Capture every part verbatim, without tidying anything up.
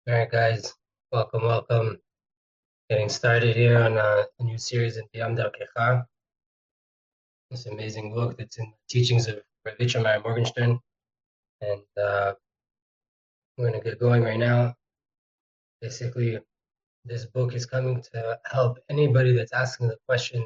All right, guys, welcome, welcome. Getting started here on uh, a new series in Biyam Darkecha, this amazing book that's in the teachings of Rabbi Meir Morgenstern. And uh, we're going to get going right now. Basically, this book is coming to help anybody that's asking the questions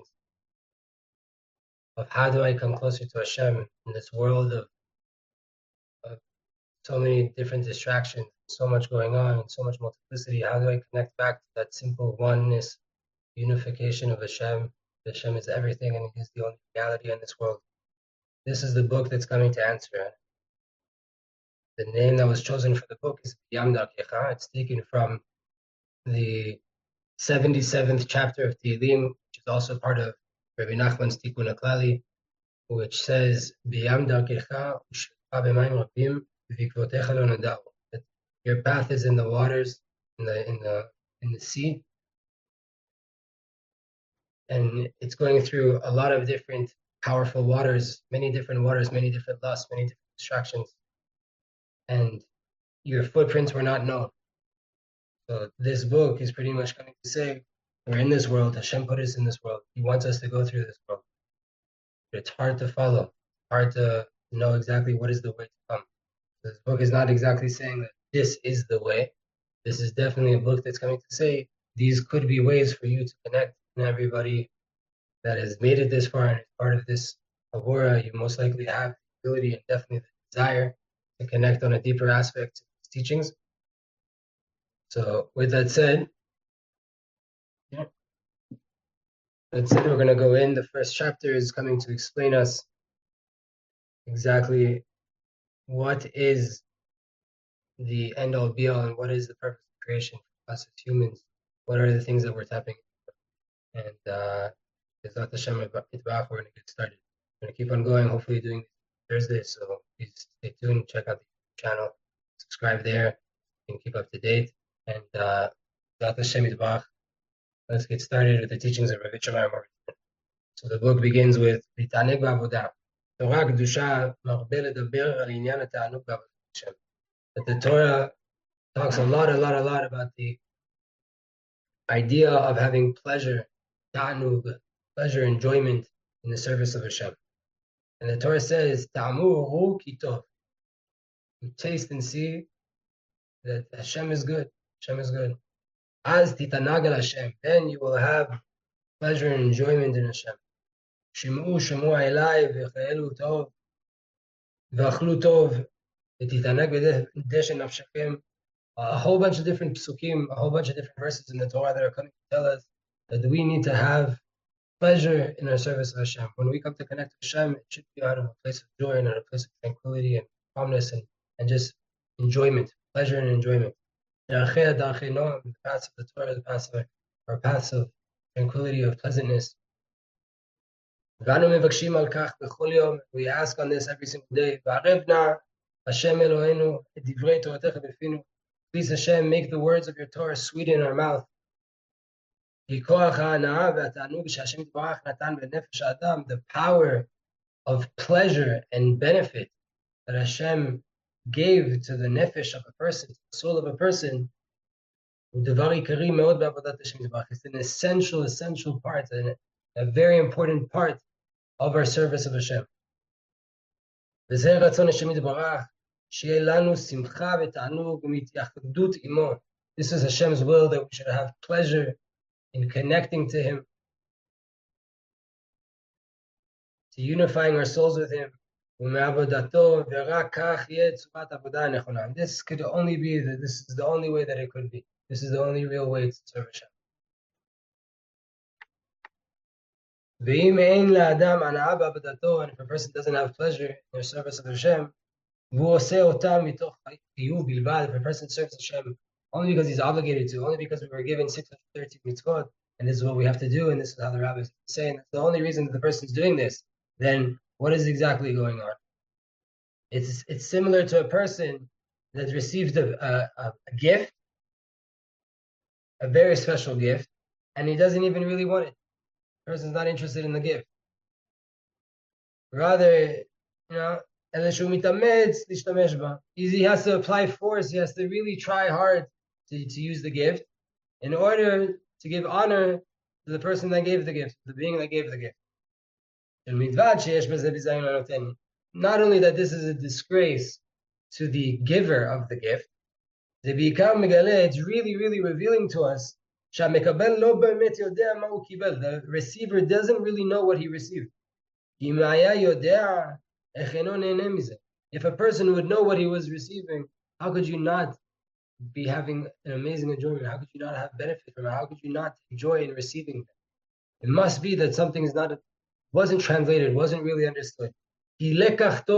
of how do I come closer to Hashem in this world of, of so many different distractions, so much going on, and so much multiplicity. How do I connect back to that simple oneness, unification of Hashem? Hashem is everything, and He is the only reality in this world. This is the book that's coming to answer it. The name that was chosen for the book is Biyam Darkecha. It's taken from the seventy-seventh chapter of Tehillim, which is also part of Rabbi Nachman's Tikkun HaKlali, which says, Biyam Darkecha u'shlecha b'mayim rabim v'ikvotecha lo nada'u. That your path is in the waters, in the in the in the sea, and it's going through a lot of different powerful waters, many different waters, many different lusts, many different distractions, and your footprints were not known. So this book is pretty much coming to say, we're in this world, Hashem put us in this world. He wants us to go through this world. But it's hard to follow, hard to know exactly what is the way to come. So this book is not exactly saying that this is the way. This is definitely a book that's coming to say, these could be ways for you to connect, and everybody that has made it this far and is part of this Avora, you most likely have the ability and definitely the desire to connect on a deeper aspect to these teachings. So with that said, yeah, that said, we're going to go in. The first chapter is coming to explain us exactly what is the end-all be-all and what is the purpose of creation for us as humans. What are the things that we're tapping into? And uh, B'ezrat Hashem, we're going to get started. We're going to keep on going, hopefully doing this Thursday, so please stay tuned, check out the channel, subscribe there, and keep up to date. And uh, let's get started with the teachings of Rabbi Meir Morgenstern. So the book begins with L'taneg ba'avodah. Torah Kedusha marbe ledaber al inyan ha'ta'anug ba'avodat Hashem. That the Torah talks a lot, a lot, a lot about the idea of having pleasure, ta'anug, pleasure, enjoyment in the service of Hashem. And the Torah says, Ta'amu hu ki tov. You taste and see that Hashem is good. Hashem is good. Az titanag al Hashem. Then you will have pleasure and enjoyment in Hashem. Shim'u shemua elai v'chayelu tov v'achlu tov v'titanag v'deshen nafshechem. A whole bunch of different psukim, a whole bunch of different verses in the Torah that are coming to tell us that we need to have pleasure in our service of Hashem. When we come to connect with Hashem, it should be out of a place of joy and out of a place of tranquility and calmness and, and just enjoyment, pleasure and enjoyment. The paths of the Torah, the paths of our paths of tranquility, of pleasantness. We ask on this every single day. Please Hashem, make the words of your Torah sweet in our mouth. The power of pleasure and benefit that Hashem gave to the nefesh of a person, to the soul of a person, is an essential, essential part, and a very important part of our service of Hashem. This is Hashem's will, that we should have pleasure in connecting to Him, to unifying our souls with Him. And this could only be that this is the only way that it could be. This is the only real way to serve Hashem. And if a person doesn't have pleasure in their service of Hashem, if a person serves Hashem only because he's obligated to, only because we were given six hundred thirteen mitzvot, and this is what we have to do, and this is how the rabbis are saying, that's the only reason that the person's doing this, then what is exactly going on? It's it's similar to a person that received a, a, a gift, a very special gift, and he doesn't even really want it. The person's not interested in the gift. Rather, you know, he has to apply force, he has to really try hard to, to use the gift in order to give honor to the person that gave the gift, the being that gave the gift. Not only that this is a disgrace to the giver of the gift, it's really, really revealing to us the receiver doesn't really know what he received. If a person would know what he was receiving, how could you not be having an amazing enjoyment? How could you not have benefit from it? How could you not enjoy in receiving them? It must be that something is not, wasn't translated, wasn't really understood. We are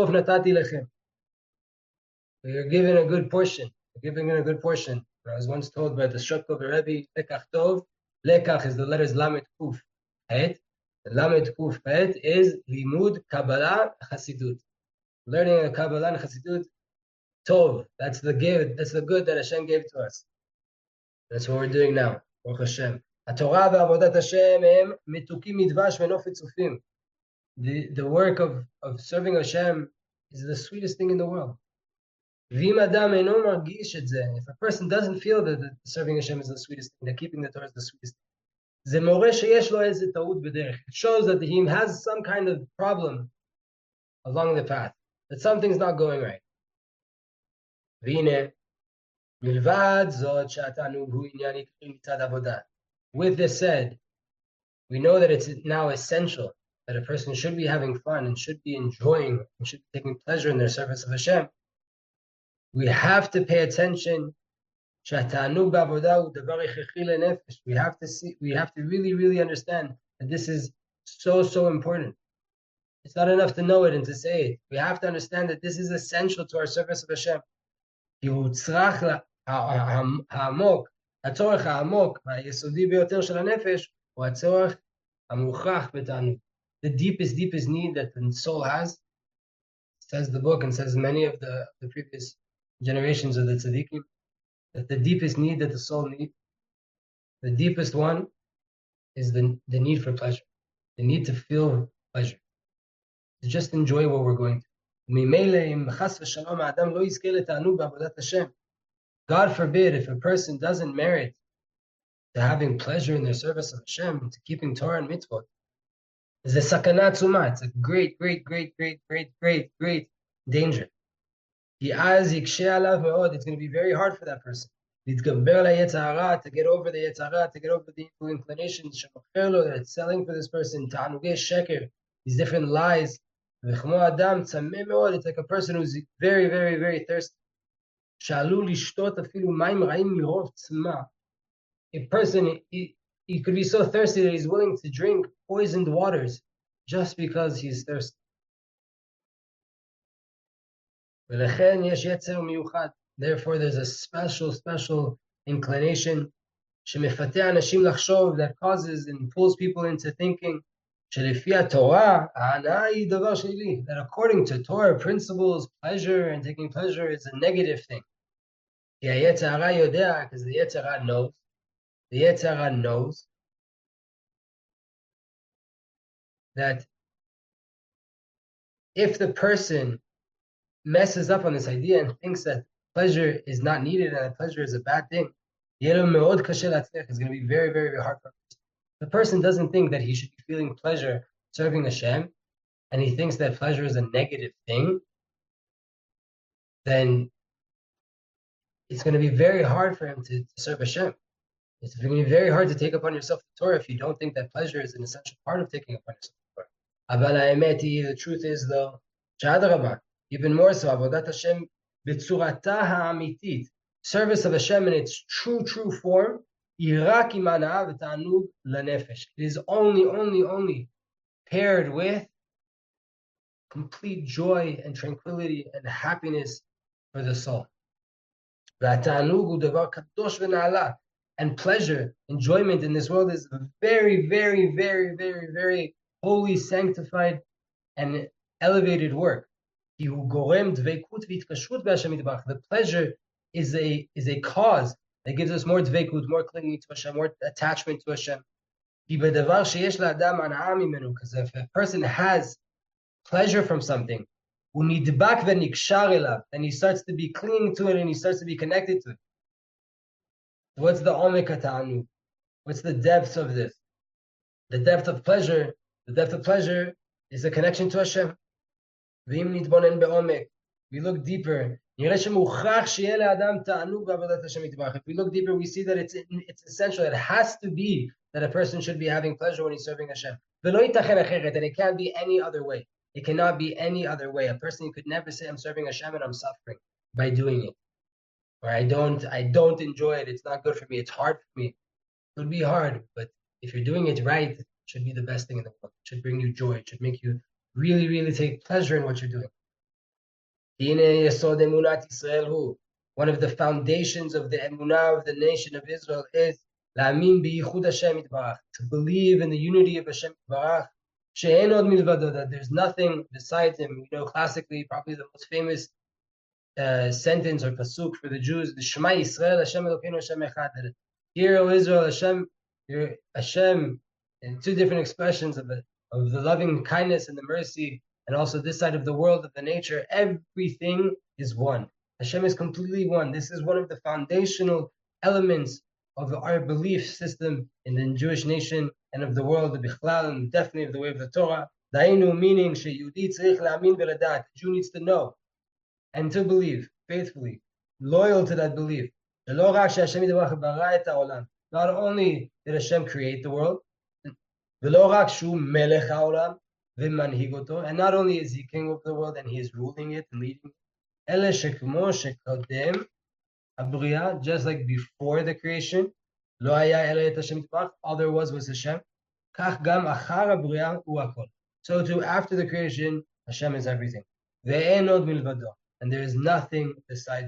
given a good portion. We're given a good portion. I was once told by the Shotkover Rebbe, Lekach Tov. Lekach is the letters Lamed Kuf Het. The Lamed Kuf Het is Limud Kabbalah Chasidut. Learning a Kabbalah and Chasidut, Tov. That's the give. That's the good that Hashem gave to us. That's what we're doing now. Baruch Hashem. HaTorah ve'avodat Hashem em mitukim midvash ve'nofet tzufim. The the work of of serving Hashem is the sweetest thing in the world. If a person doesn't feel that the serving Hashem is the sweetest thing, that keeping the Torah is the sweetest thing, it shows that he has some kind of problem along the path, that something's not going right. With this said, we know that it's now essential that a person should be having fun and should be enjoying and should be taking pleasure in their service of Hashem. We have to pay attention. We have to see, we have to really, really understand that this is so, so important. It's not enough to know it and to say it. We have to understand that this is essential to our service of Hashem. The deepest, deepest need that the soul has, says the book and says many of the, the previous generations of the tzaddikim, that the deepest need that the soul needs, the deepest one, is the, the need for pleasure, the need to feel pleasure, to just enjoy what we're going through. God forbid if a person doesn't merit to having pleasure in their service of Hashem, to keeping Torah and mitzvot, it's a sakanat tzuma. It's a great, great, great, great, great, great, great danger. It's going to be very hard for that person to get over the Yetzer Hara, to get over the evil inclinations that it's selling for this person, these different lies. It's like a person who's very, very, very thirsty. A person, he, he could be so thirsty that he's willing to drink poisoned waters just because he's thirsty. Therefore, there's a special, special inclination that causes and pulls people into thinking that according to Torah principles, pleasure and taking pleasure is a negative thing. Because the Yetzer Hara knows, the Yetzer Hara knows that if the person messes up on this idea and thinks that pleasure is not needed and that pleasure is a bad thing, it's going to be very, very, very hard for him. The person doesn't think that he should be feeling pleasure serving Hashem, and he thinks that pleasure is a negative thing, then it's going to be very hard for him to, to serve Hashem. It's going to be very hard to take upon yourself the Torah if you don't think that pleasure is an essential part of taking upon yourself the Torah. The truth is, though, even more so, Avodat Hashem b'tzurata ha'amitit, service of Hashem in its true, true form, it is only, only, only paired with complete joy and tranquility and happiness for the soul. And pleasure, enjoyment in this world is very, very, very, very, very holy, sanctified, and elevated work. The pleasure is a is a cause that gives us more dveikut, more clinging to Hashem, more attachment to Hashem. Because if a person has pleasure from something, then he starts to be clinging to it and he starts to be connected to it. What's the omek hata'anug? What's the depth of this? The depth of pleasure, the depth of pleasure is a connection to Hashem. We look deeper. If we look deeper, we see that it's it's essential. It has to be that a person should be having pleasure when he's serving Hashem. And it can't be any other way. It cannot be any other way. A person could never say, I'm serving Hashem and I'm suffering by doing it. Or I don't I don't enjoy it. It's not good for me. It's hard for me. It would be hard, but if you're doing it right, it should be the best thing in the world. It should bring you joy. It should make you really, really take pleasure in what you're doing. One of the foundations of the emunah of the nation of Israel is to believe in the unity of Hashem Barach, that there's nothing besides Him. You know, classically, probably the most famous uh, sentence or pasuk for the Jews, the Shema Yisrael, Hashem Elokeinu Hashem Echad. Hear, O Israel, Hashem, your Hashem, and two different expressions of the of the loving kindness and the mercy, and also this side of the world of the nature. Everything is one. Hashem is completely one. This is one of the foundational elements of our belief system in the Jewish nation and of the world, the Bichlal, and definitely of the way of the Torah. Dainu, meaning sheyudi tzarich la'amin v'ledat. The Jew needs to know and to believe faithfully, loyal to that belief. Not only did Hashem create the world, and not only is He king of the world and He is ruling it and leading it, just like before the creation, all there was was Hashem. So too after the creation, Hashem is everything. And there is nothing besides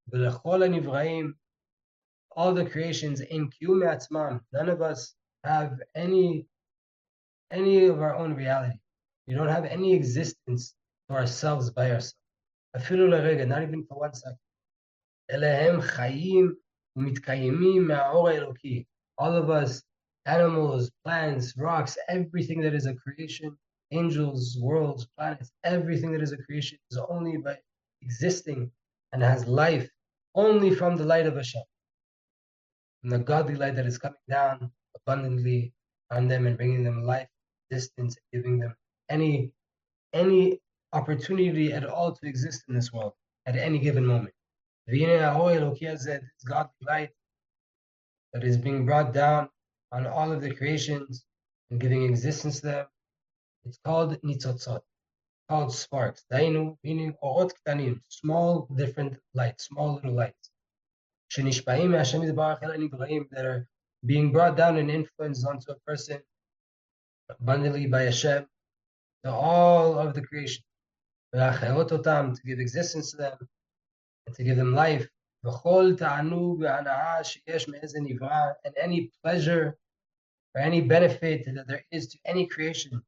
all the creations in kiyum atzmam. None of us have any any of our own reality. We don't have any existence for ourselves by ourselves. Afilu l'rega, not even for one second. Elehem chayim u'mitkayimim ma'or eloki. All of us, animals, plants, rocks, everything that is a creation, angels, worlds, planets, everything that is a creation is only by existing and has life only from the light of Hashem. From the godly light that is coming down abundantly on them and bringing them life, existence, and giving them any any opportunity at all to exist in this world at any given moment. This godly light that is being brought down on all of the creations and giving existence to them, it's called nitzotzot, called sparks. Dainu, meaning orot ktanim, small different lights, small little lights. That are being brought down and influenced onto a person abundantly by Hashem, to all of the creation, to give existence to them and to give them life, and any pleasure or any benefit that there is to any creation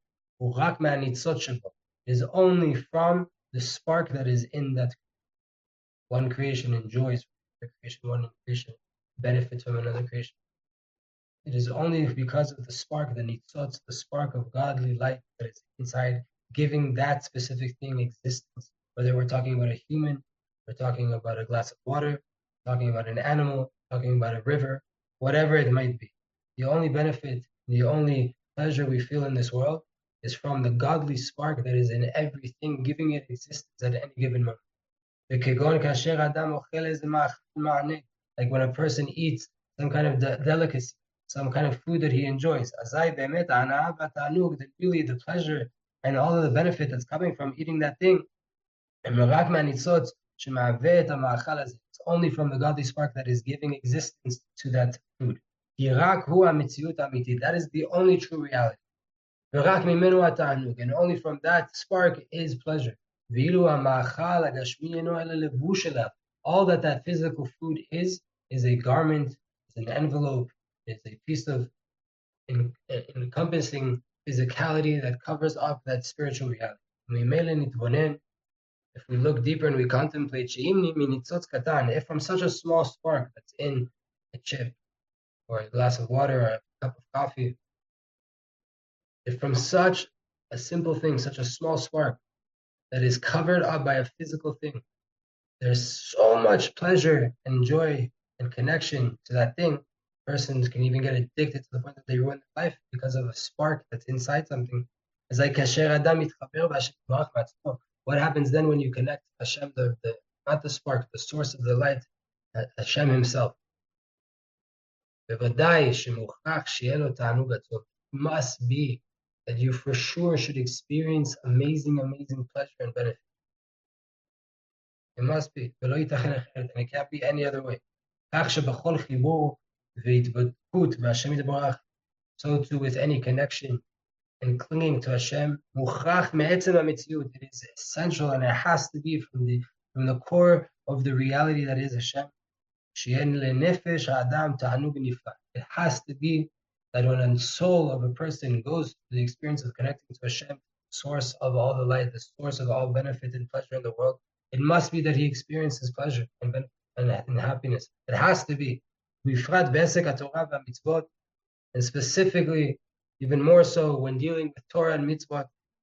is only from the spark that is in that one creation enjoys from creation, one creation benefits from another creation. It is only because of the spark, the nitzotz, the spark of godly light that is inside, giving that specific thing existence. Whether we're talking about a human, we're talking about a glass of water, talking about an animal, talking about a river, whatever it might be. The only benefit, the only pleasure we feel in this world is from the godly spark that is in everything, giving it existence at any given moment. Like when a person eats some kind of de- delicacy, some kind of food that he enjoys. Then really the pleasure and all of the benefit that's coming from eating that thing. It's only from the godly spark that is giving existence to that food. That is the only true reality. And only from that spark is pleasure. All that that physical food is, is a garment, is an envelope, is a piece of in, in, encompassing physicality that covers up that spiritual reality. If we look deeper and we contemplate, if from such a small spark that's in a chip or a glass of water or a cup of coffee, if from such a simple thing, such a small spark that is covered up by a physical thing, there's so much pleasure and joy and connection to that thing, persons can even get addicted to the point that they ruin their life because of a spark that's inside something. It's like kasher adam mitchaber b'Hashem yitbarach b'atzmo. What happens then when you connect Hashem, the, the not the spark, the source of the light, Hashem Himself? בוודאי שמוכרח שיהיה לו תענוג עצום. It must be that you for sure should experience amazing, amazing pleasure and benefit. It must be. ולא ייתכן אחרת, and it can't be any other way. כך שבכל חיבור והתבדקות בהשם יתברך, so too with any connection and clinging to Hashem, מוכרח מעצם המציאות. It is essential and it has to be from the from the core of the reality that is Hashem. שאין לנפש האדם תענוג נפלא. It has to be that when a soul of a person goes to the experience of connecting to Hashem, the source of all the light, the source of all benefit and pleasure in the world, it must be that he experiences pleasure and benefit and, and happiness. It has to be. בפרט בעסק התורה והמצוות, and specifically, even more so when dealing with Torah and mitzvot,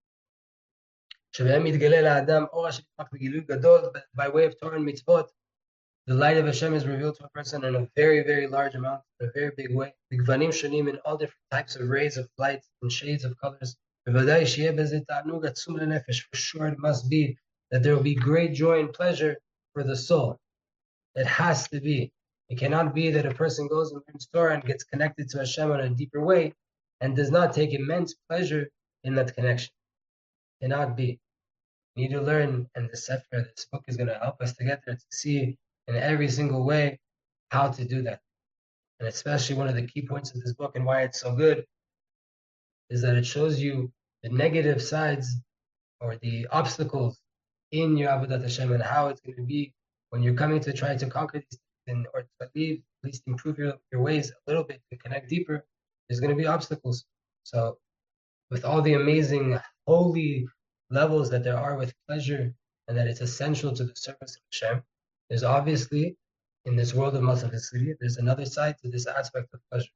שבהם מתגלה לאדם אור השם יתברך בגילוי גדול, by way of Torah and mitzvot, the light of Hashem is revealed to a person in a very, very large amount, in a very big way. בגוונים שונים, in all different types of rays of light and shades of colors. בוודאי שיהיה בזה תענוג עצום לנפש. For sure it must be that there will be great joy and pleasure for the soul. It has to be. It cannot be that a person goes and learns Torah and gets connected to Hashem in a deeper way and does not take immense pleasure in that connection. It cannot be. We need to learn, and the Sefer, this book is going to help us to get there, to see in every single way how to do that. And especially one of the key points of this book and why it's so good is that it shows you the negative sides or the obstacles in your Avodat Hashem and how it's going to be when you're coming to try to conquer these things and, or to leave, at least improve your, your ways a little bit to connect deeper. There's going to be obstacles. So with all the amazing holy levels that there are with pleasure and that it's essential to the service of Hashem, there's obviously, in this world of multiplicity, there's another side to this aspect of pleasure.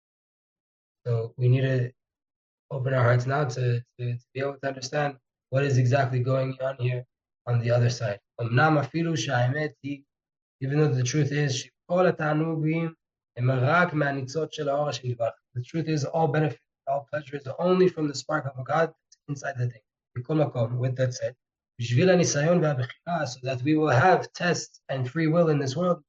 So we need to open our hearts now to, to, to be able to understand what is exactly going on here on the other side. Even though the truth is, the truth is all benefit, all pleasure is only from the spark of God inside the thing. With that said, so that we will have tests and free will in this world,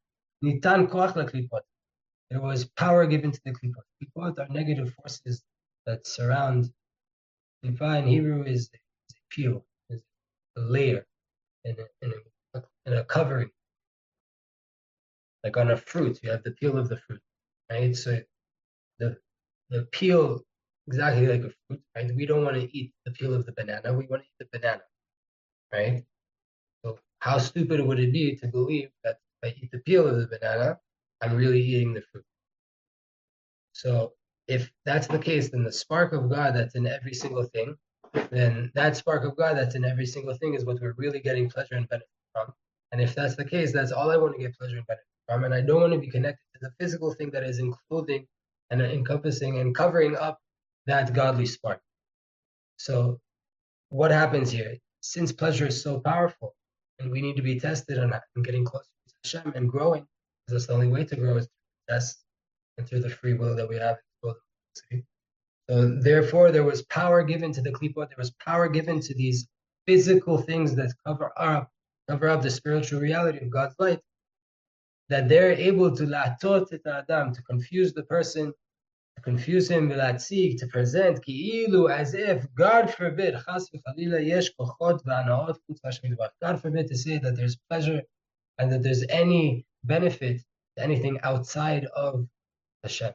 there was power given to the klipot. Klipot are negative forces that surround. Klipa in Hebrew is, is a peel, is a layer, and a, and, a, and a covering. Like on a fruit, you have the peel of the fruit, right? So the the peel, exactly like a fruit, right? We don't want to eat the peel of the banana. We want to eat the banana, right? So how stupid would it be to believe that if I eat the peel of the banana, I'm really eating the fruit? So if that's the case, then the spark of God that's in every single thing, then that spark of God that's in every single thing is what we're really getting pleasure and benefit from. And if that's the case, that's all I want to get pleasure and benefit from. And I don't want to be connected to the physical thing that is enclosing and encompassing and covering up that godly spark. So what happens here? Since pleasure is so powerful and we need to be tested on and getting closer to Hashem and growing, because that's the only way to grow is through test and through the free will that we have. So therefore, there was power given to the klipot. There was power given to these physical things that cover up, cover up the spiritual reality of God's light. That they're able to la'atot et adam, to confuse the person, to confuse him, v'latzik, to present ki'ilu, as if, God forbid, chas v'chalila yesh kochot v'anaot chutz v'Hashem yitbarach. God forbid to say that there's pleasure and that there's any benefit to anything outside of Hashem.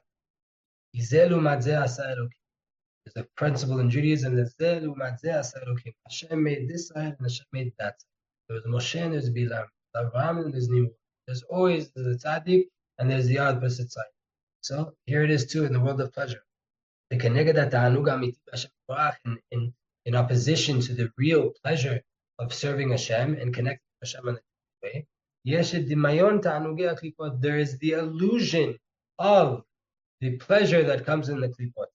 There's a principle in Judaism that Hashem made this side and Hashem made that side. There was Moshe and there's Bilam, there's Abraham and there's Nimrod. There's always the tzaddik and there's the opposite side. So here it is too in the world of pleasure. In, in, in opposition to the real pleasure of serving Hashem and connecting to Hashem in the way, there is the illusion of the pleasure that comes in the klipot.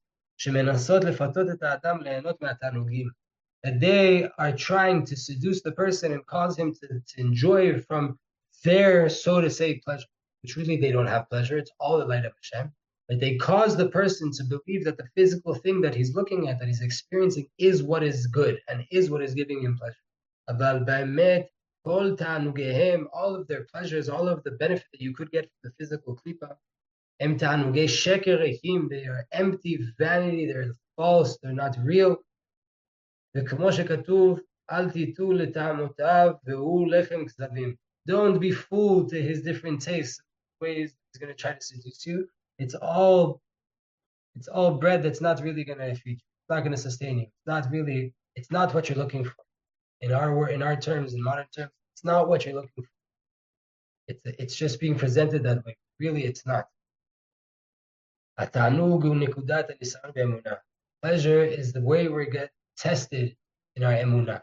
That they are trying to seduce the person and cause him to, to enjoy from their, so to say, pleasure. which really they don't have pleasure. It's all the light of Hashem. But they cause the person to believe that the physical thing that he's looking at, that he's experiencing, is what is good and is what is giving him pleasure. Aval ba'emet, kol ta'anugehem, all of their pleasures, all of the benefit that you could get from the physical klipa, em ta'anugei sheker rechim, they are empty vanity, they're false, they're not real. וכמו שכתוב, אל תיתנו לטעמותיו והוא לחם כזבים. Don't be fooled to his different tastes, ways he's going to try to seduce you. It's all, it's all bread that's not really going to feed you. It's not going to sustain you. It's not really, it's not what you're looking for. In our in our terms, in modern terms, it's not what you're looking for. It's it's just being presented that way. Really, it's not. Pleasure is the way we get tested in our emunah.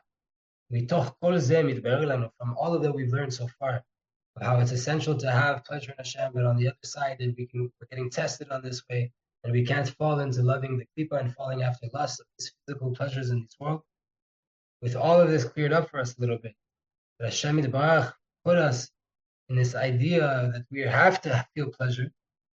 From all of that we've learned so far, how it's essential to have pleasure in Hashem, but on the other side, that we can, we're getting tested on this way, and we can't fall into loving the klipa and falling after lust of these physical pleasures in this world. With all of this cleared up for us a little bit, that Hashem Yitbarach put us in this idea that we have to feel pleasure,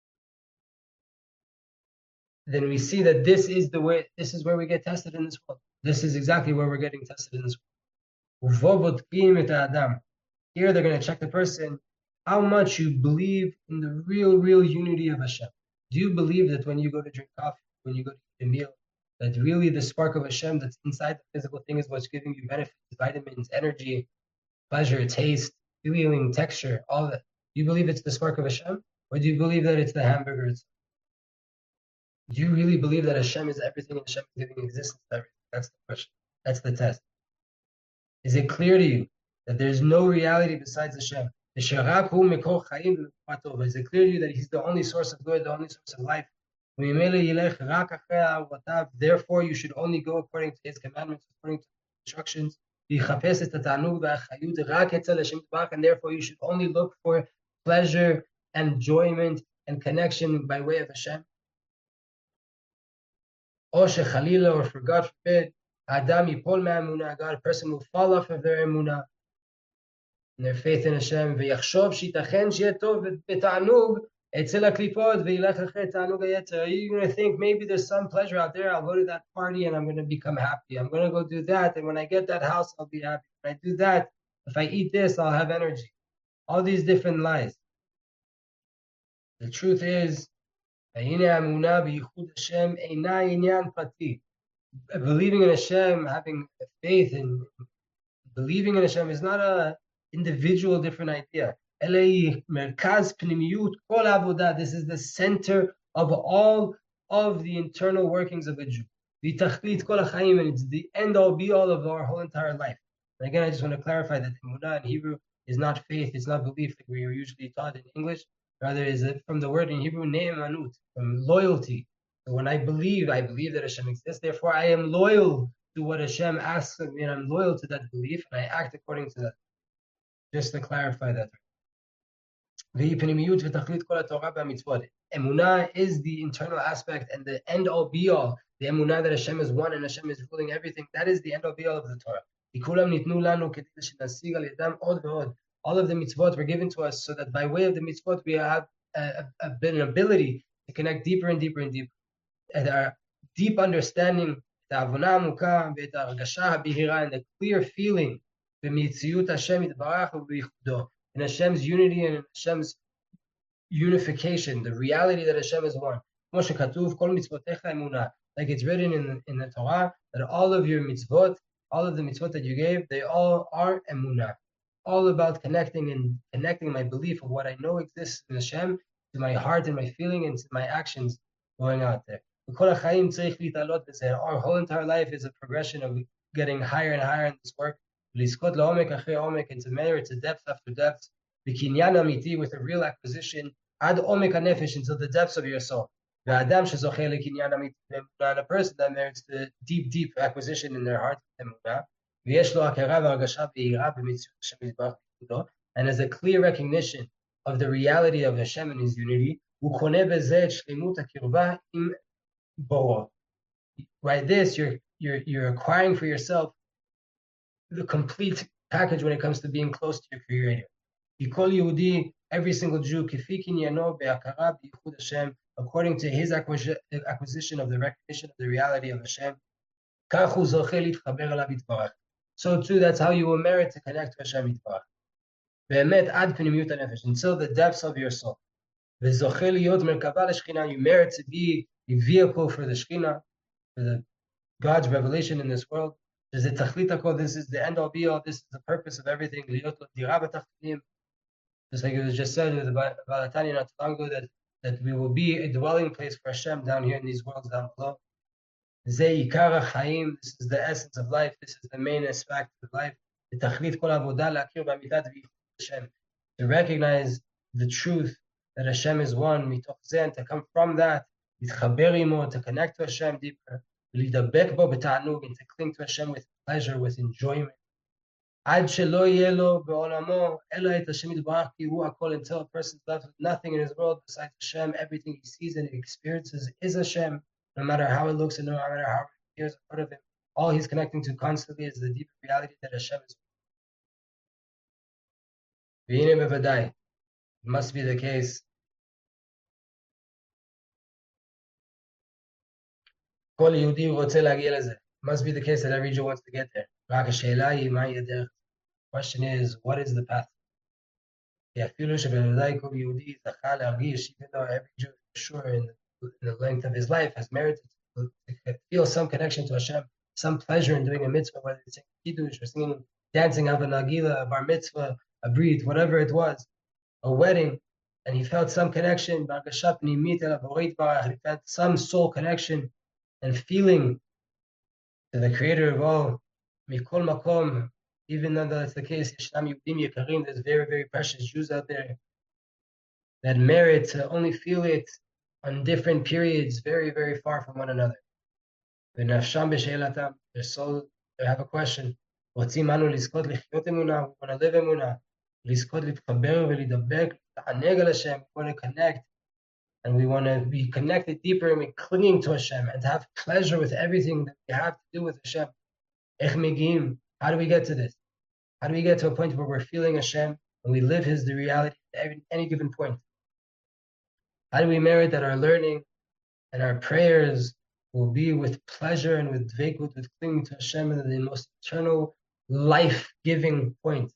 then we see that this is the way, this is where we get tested in this world. This is exactly where we're getting tested in this world. Here they're going to check the person, how much you believe in the real, real unity of Hashem. Do you believe that when you go to drink coffee, when you go to eat a meal, that really the spark of Hashem that's inside the physical thing is what's giving you benefits, vitamins, energy, pleasure, taste, feeling, texture, all that? Do you believe it's the spark of Hashem? Or do you believe that it's the hamburger itself? Do you really believe that Hashem is everything and Hashem is giving existence to everything? That's the question. That's the test. Is it clear to you that there's no reality besides Hashem? Is it clear to you that He's the only source of good, the only source of life? Therefore, you should only go according to His commandments, according to His instructions. And therefore, you should only look for pleasure, enjoyment, and connection by way of Hashem. Or shechalila, or for God forbid, Adam yipol me'emunah, God, a person will fall off of their emunah, and their faith in Hashem. V'yachshov shitachen sheyeh tov b'ta'anug etzel haklipot v'yilech achrei ta'anug hayeter. Are you going to think maybe there's some pleasure out there? I'll go to that party and I'm going to become happy. I'm going to go do that, and when I get that house, I'll be happy. When I do that, if I eat this, I'll have energy. All these different lies. The truth is, believing in Hashem, having faith and believing in Hashem is not an individual different idea. This is the center of all of the internal workings of a Jew. And it's the end all be all of our whole entire life. And again, I just want to clarify that emunah in Hebrew is not faith, it's not belief like we are usually taught in English. Rather, is it from the word in Hebrew, ne'emanut, from loyalty. So when I believe, I believe that Hashem exists. Therefore, I am loyal to what Hashem asks of me, and I'm loyal to that belief, and I act according to that. Just to clarify that. Emunah is the internal aspect and the end all be all. The emunah that Hashem is one and Hashem is ruling everything. That is the end all be all of the Torah. All of the mitzvot were given to us so that by way of the mitzvot we have a, a, an ability to connect deeper and deeper and deeper. And our deep understanding, and the clear feeling, in Hashem's unity and in Hashem's unification, the reality that Hashem is one. Like it's written in, in the Torah, that all of your mitzvot, all of the mitzvot that you gave, they all are emunah. All about connecting and connecting my belief of what I know exists in Hashem to my heart and my feeling and to my actions going out there. Our whole entire life is a progression of getting higher and higher in this work, and to merit to depth after depth, with a real acquisition, until the depths of your soul. And a person that merits the deep, deep acquisition in their heart, and as a clear recognition of the reality of Hashem and His unity, by this you're you're you're acquiring for yourself the complete package when it comes to being close to your Creator. every single Jew, according to his acquisition of the recognition of the reality of Hashem, so too, that's how you will merit to connect to Hashem Yitbarach. Until the depths of your soul. You merit to be a vehicle for the Shekhinah, for the God's revelation in this world. This is the end all be all. This is the purpose of everything. Just like it was just said with the Balatani not too long ago, that, that we will be a dwelling place for Hashem down here in these worlds down below. This is the essence of life. This is the main aspect of life. To recognize the truth that Hashem is one, and to come from that, to connect to Hashem deeper, and to cling to Hashem with pleasure, with enjoyment. Until a person is left with nothing in his world besides Hashem, everything he sees and experiences is Hashem, no matter how it looks and no matter how it appears in front of him. All he's connecting to constantly is the deeper reality that Hashem is. It must be the case. It must be the case that every Jew wants to get there. The question is, what is the path? Even though every Jew, for sure, in the, in the length of his life, has merited to feel some connection to Hashem, some pleasure in doing a mitzvah, whether it's singing kiddush or singing, dancing, a nagila, a bar mitzvah, a brit, whatever it was, a wedding, and he felt some connection, he felt some soul connection and feeling to the Creator of all. Mikol makom, even though that's the case, there's very, very precious Jews out there that merit to only feel it on different periods, very, very far from one another. Their soul, they have a question. We want to live emunah. We want to connect, and we want to be connected deeper and be clinging to Hashem and to have pleasure with everything that we have to do with Hashem. How do we get to this? How do we get to a point where we're feeling Hashem and we live His the reality at any given point? How do we merit that our learning and our prayers will be with pleasure and with dveikut, with clinging to Hashem in the most eternal, life-giving point?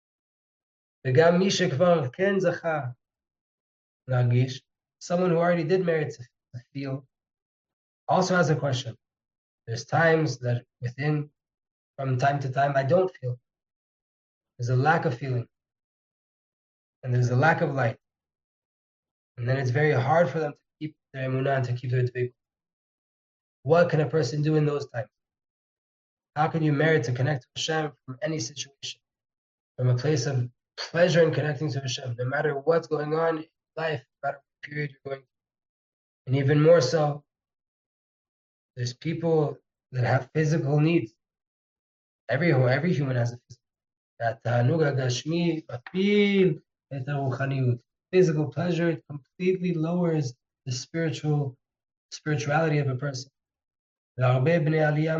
Someone who already did merit to feel also has a question. There's times that within, from time to time, I don't feel. There's a lack of feeling. And there's a lack of light. And then it's very hard for them to keep their emunah and to keep their dveikut. What can a person do in those times? How can you merit to connect to Hashem from any situation? From a place of pleasure in connecting to Hashem, no matter what's going on in life, no matter what period you're going through. And even more so, there's people that have physical needs. Every, every human has a physical. That ta'anuga gashmi bafil et ruchaniyut. Physical pleasure, it completely lowers the spiritual spirituality of a person. A lot of people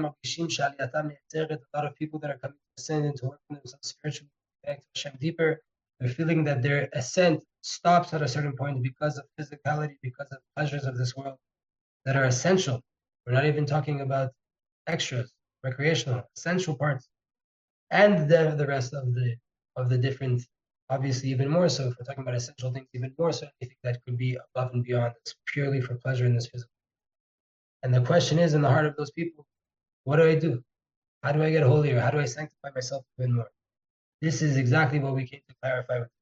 that are coming to ascend and to work on themselves spiritually, connect to Hashem deeper, they're feeling that their ascent stops at a certain point because of physicality, because of pleasures of this world that are essential. We're not even talking about extras, recreational, essential parts, and the, the rest of the of the different, obviously even more so, if we're talking about essential things, even more so, anything that could be above and beyond, it's purely for pleasure in this physical. And the question is, in the heart of those people, what do I do? How do I get holier? How do I sanctify myself even more? This is exactly what we came to clarify with.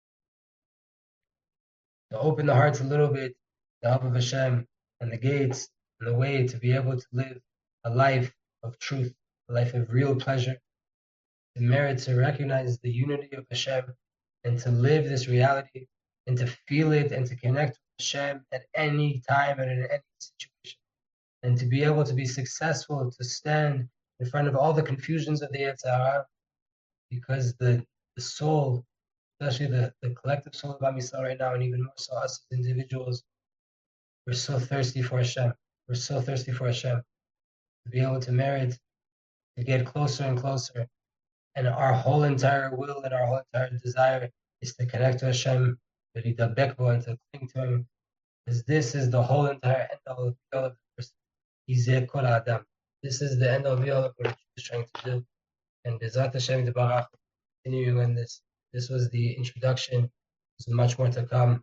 To open the hearts a little bit, the help of Hashem, and the gates, and the way to be able to live a life of truth, a life of real pleasure, to merit to recognize the unity of Hashem, and to live this reality, and to feel it, and to connect with Hashem at any time and in any situation. And to be able to be successful, to stand in front of all the confusions of the Yetzer Hara, because the, the soul, especially the, the collective soul of Am Yisrael right now, and even more so us as individuals, we're so thirsty for Hashem. We're so thirsty for Hashem. To be able to merit, to get closer and closer. And our whole entire will and our whole entire desire is to connect to Hashem ולהידבק בו and to cling to him, because this is the whole entire end all of the person. Yizeh kol ha'adam. This is the end all of what we're trying to do. And Bezat Hashem Barach, continuing on this. This was the introduction. There's much more to come.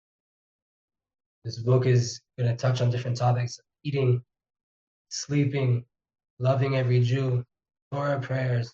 This book is going to touch on different topics: eating, sleeping, loving every Jew, Torah prayers,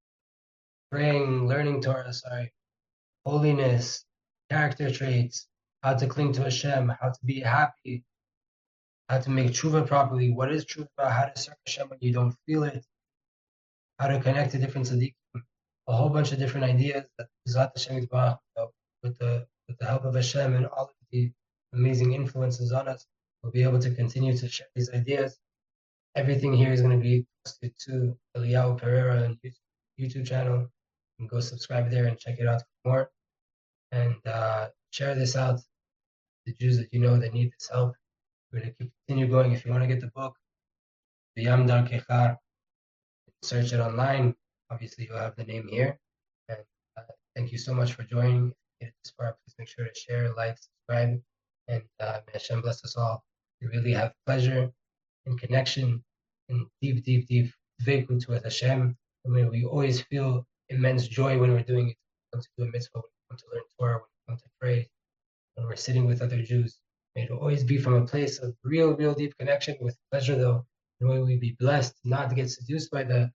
praying, learning Torah, sorry, holiness, character traits, how to cling to Hashem, how to be happy, how to make tshuva properly, what is tshuva, how to serve Hashem when you don't feel it, how to connect to different tzaddikim, a whole bunch of different ideas that Bezat Hashem Yitbarach, with the with the help of Hashem and all of the amazing influences on us, we'll be able to continue to share these ideas. Everything here is going to be posted to Eliyahu Pereira and YouTube channel. You can go subscribe there and check it out for more. And uh, share this out to the Jews that you know that need this help. We're going to continue going. If you want to get the book, V'yam Darkecha, search it online. Obviously, you'll have the name here. And uh, thank you so much for joining. If you get this far, please make sure to share, like, subscribe. And uh, may Hashem bless us all. We really have pleasure and connection and deep, deep, deep dveikut with Hashem. And may we always feel immense joy when we're doing it. When we come to do a mitzvah, when we come to learn Torah, when we come to pray, when we're sitting with other Jews. May it always be from a place of real, real deep connection with pleasure, though. And may we be blessed not to get seduced by the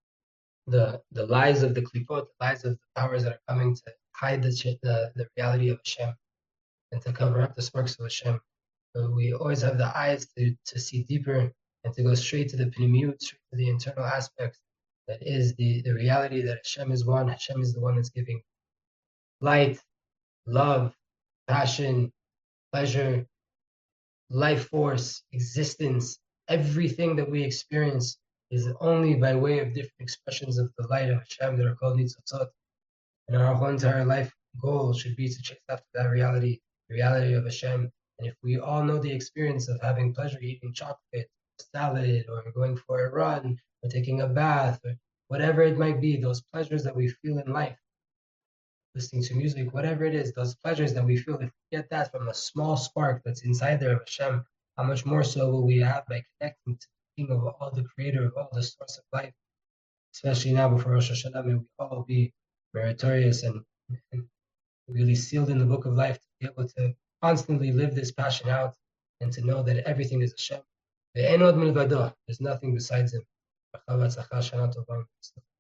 the the lies of the klipot, the lies of the powers that are coming to hide the the, the reality of Hashem and to cover up the sparks of Hashem. So we always have the eyes to, to see deeper and to go straight to the pnimiyut, straight to the internal aspects. That is the, the reality that Hashem is one. Hashem is the one that's giving light, love, passion, pleasure, life force, existence. Everything that we experience is only by way of different expressions of the light of Hashem that are called nitzotzot. And our whole entire life goal should be to chase after that reality, the reality of Hashem. And if we all know the experience of having pleasure eating chocolate, salad, or going for a run, or taking a bath, or whatever it might be, those pleasures that we feel in life, listening to music, whatever it is, those pleasures that we feel, if we get that from a small spark that's inside there of Hashem, how much more so will we have by connecting to the King of all, the Creator of all, the source of life, especially now before Rosh Hashanah. May we all be meritorious and, and really sealed in the book of life to be able to constantly live this passion out and to know that everything is Hashem. There's nothing besides Him.